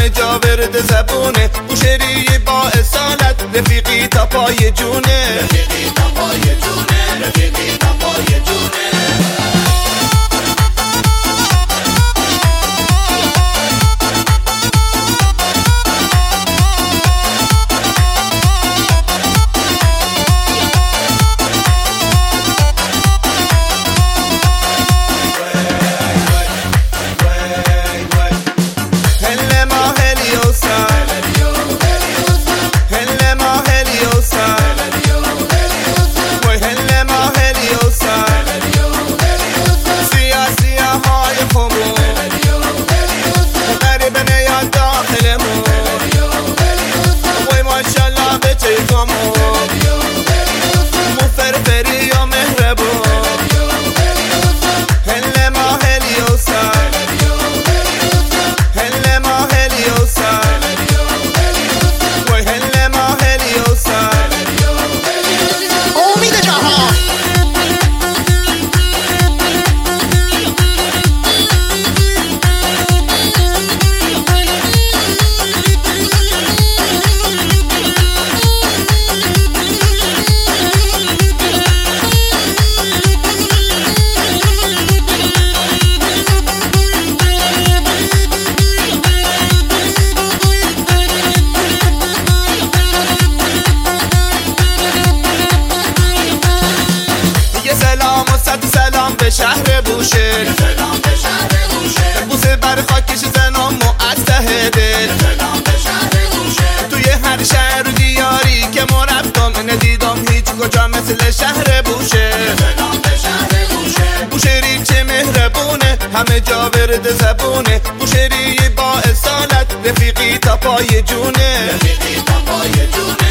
همه جا ورد زبونه، بوشهری با اصالت، رفیقی تا پای جونه، رفیقی تا پای جونه، رفیقی تا پای جونه. سلام به شهر بوشهر، سلام به شهر بوشهر، بوسه بر خاکش زنم و از ته دل، سلام به شهر بوشهر. توی هر شهر و دیاری که ما رفتم ندیدم هیچ کجا مثل شهر بوشهر، سلام به شهر بوشهر. بوشهری چه مهربونه، همه جا ورد زبونه، بوشهری با اصالت، رفیقی تا پای جونه، رفیقی تا پای جونه.